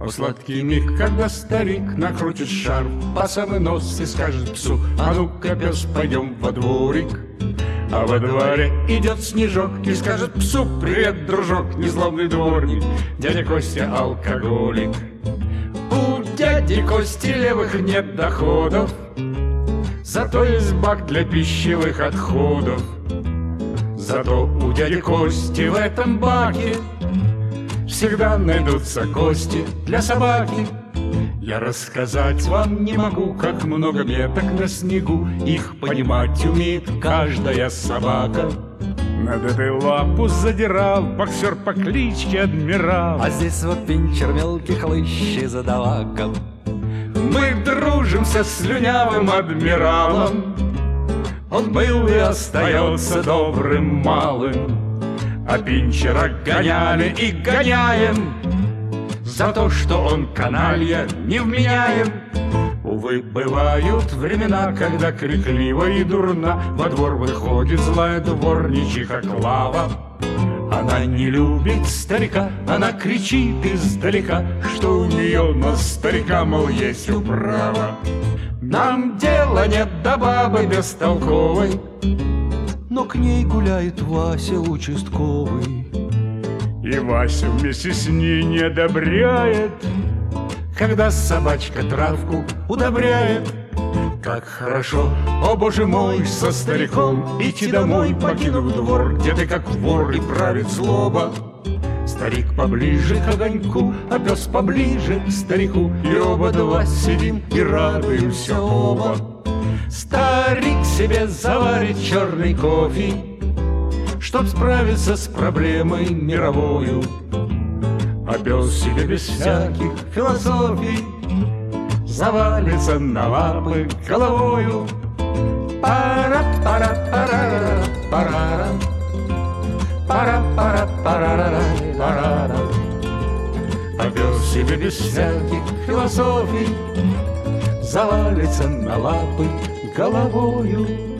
О, сладкий миг, когда старик накрутит шарф по самый нос и скажет псу: а ну-ка, пес, пойдем во дворик. А во дворе идет Снежок и скажет псу: привет, дружок, незлобный дворник, дядя Костя алкоголик. У дяди Кости левых нет доходов, зато есть бак для пищевых отходов. Зато у дяди Кости в этом баке всегда найдутся кости для собаки. Я рассказать вам не могу, как много меток на снегу, их понимать умеет каждая собака. Над этой лапу задирал боксер по кличке Адмирал, а здесь вот пинчер мелкий хлыщ и задавака. Мы дружимся с слюнявым адмиралом, он был и остается добрым малым. А пинчера гоняли и гоняем за то, что он каналья невменяем. Увы, бывают времена, когда крикливо и дурна во двор выходит злая дворничиха Клава. Она не любит старика, она кричит издалека, что у нее на старика, мол, есть управа. Нам дела нет до бабы бестолковой, но к ней гуляет Вася участковый. и Вася вместе с ней не одобряет, когда собачка травку удобряет. Как хорошо, о боже мой, со стариком идти домой, покинув двор, где ты как вор и правит злоба. Старик поближе к огоньку, а пес поближе к старику, и оба два сидим и радуемся оба. Старик себе заварит черный кофе, чтоб справиться с проблемой мировою, а пес себе без всяких философий завалится на лапы головою. Пара-пара-пара-пара, пара-пара-пара-пара. А пес себе без всяких философий завалится на лапы головою.